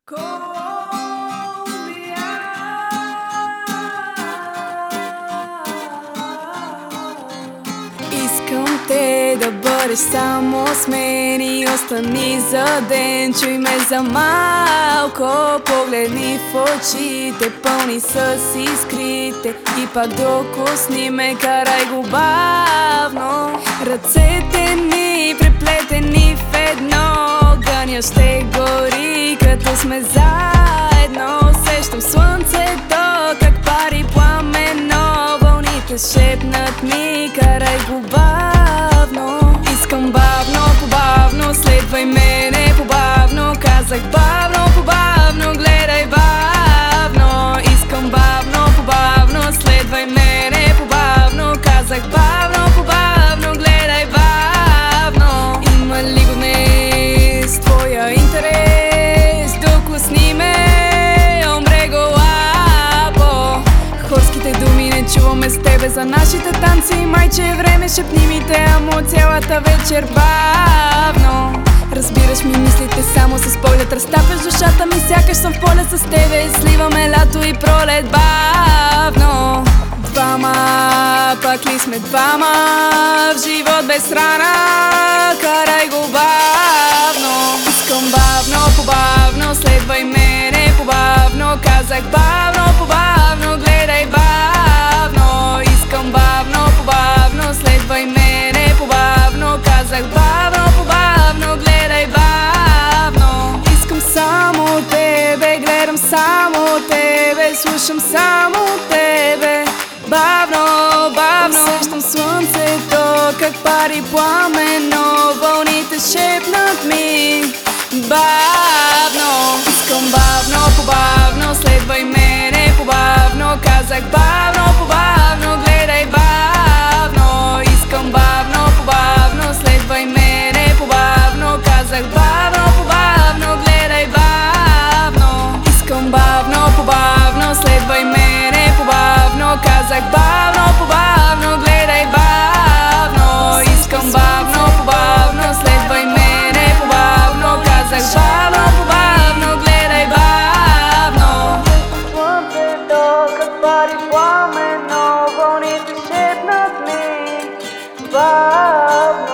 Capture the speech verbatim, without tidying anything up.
Колумбия. Искам те да бъдеш само с мен и остани за ден. Чуй ме за малко, погледни в очите, пълни с искрите, и пак докосни ме, карай го бавно. Ръцете ни преплетени в едно, огъня ще гори като сме заедно. Усещам слънцето как пари пламено, вълните шепнат ми, карай го бавно. Искам бавно, побавно, следвай мене побавно. Казах бавно, побавно, гледай бавно. Искам бавно, побавно, следвай мене побавно. Казах бавно, побавно, гледай бавно. Има ли го днес твоя интерес? Докосни ме, омбрего лапо. Хорските думи не чуваме с тебе за нашите танци. Майче е време, шепни ми те, амо, цялата вечер бавно. Разбираш ми мислите само с поглед, разтапяш душата ми, сякаш съм в поле с тебе. Сливаме лято и пролет бавно. Двама, пак ли сме двама, в живот без рана, карай го бавно. Искам бавно, побавно, следвай мене побавно. Казах бавно, побавно, гледай бавно. Искам бавно, побавно, следвай мене побавно. Казах бавно, побавно, гледай бавно. Искам само тебе, гледам само тебе, слушам само тебе. Бавно, бавно, усещам слънцето как пари пламено, вълните шепнат ми. Бавно, искам бавно, побавно, следвай мене побавно. Казах бавно, побавно, гледай бавно. Искам бавно, побавно, следвай мене побавно. Казах бавно, побавно, гледай бавно. Искам бавно, побавно, следвай мене побавно. Казах бавно, побавно, гледай бавно. Искам бавно, побавно, следвай мене побавно. Казах бавно, побавно, гледай бавно. Слънцето как пари пламено, вълните шепнат ми бавно.